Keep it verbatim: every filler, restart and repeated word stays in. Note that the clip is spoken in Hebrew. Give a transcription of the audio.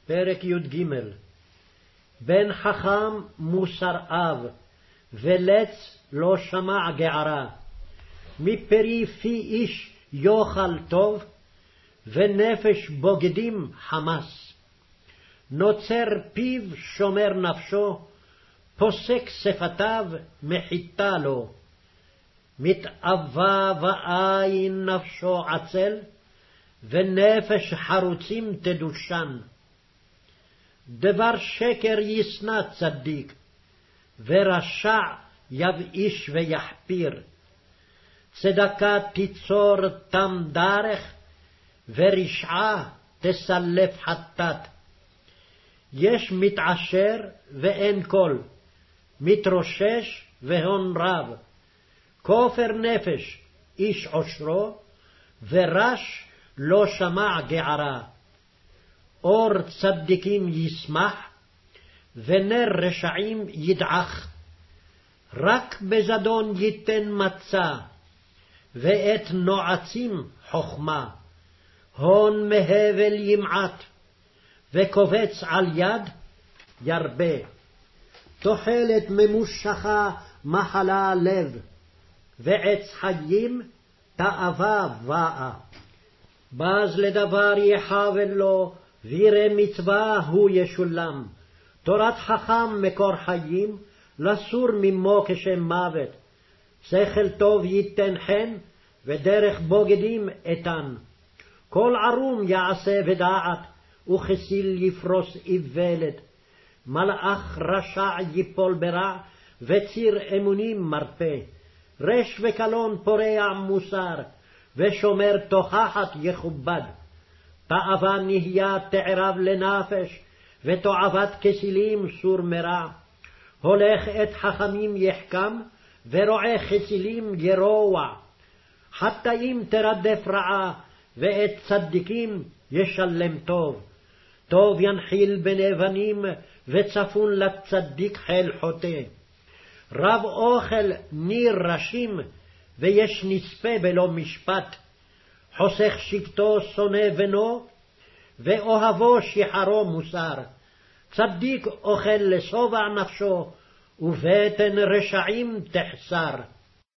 פרק י"ג. בן חכם מוסר אב, ולץ לא שמע גערה. מפרי פי איש יאכל טוב, ונפש בוגדים חמס. נוצר פיו שומר נפשו, פוסק שפתיו מחיתה לו. מתאווה ועין נפשו עצל, ונפש חרוצים תדושן. דבר שקר ישנא צדיק, ורשע יבאיש ויחפיר. צדקה תיצור תם דרך, ורשעה תסלף חטאת. יש מתעשר ואין קול, מתרושש והון רב. כופר נפש איש עושרו, ורש לא שמע גערה. אור צדיקים ישמח, ונר רשעים ידעך. רק בזדון ייתן מצה, ואת נועצים חכמה. הון מהבל ימעט, וקובץ על יד ירבה. תוחלת ממושכה מחלה לב, ועץ חיים תאווה באה. בז לדבר יחבל לו, וירא מצווה הוא ישולם. תורת חכם מקור חיים, לסור ממו כשם מוות. שכל טוב ייתן חן, ודרך בוגדים איתן. כל ערום יעשה ודעת, וכסיל יפרוס איוולת. מלאך רשע ייפול ברע, וציר אמונים מרפא. רש וקלון פורע מוסר, ושומר תוכחת יכובד. תאווה נהיה תערב לנפש, ותועבת כסילים סור מרע. הולך את חכמים יחכם, ורועה חסילים ירוע. חטאים תרדף רעה, ואת צדיקים ישלם טוב. טוב ינחיל בני בנים, וצפון לצדיק חיל חוטא. רב אוכל ניר ראשים, ויש נספה בלא משפט. חוסך שבטו שונא בנו, ואוהבו שחרו מוסר. צדיק אוכל לשובע נפשו, ובטן רשעים תחסר.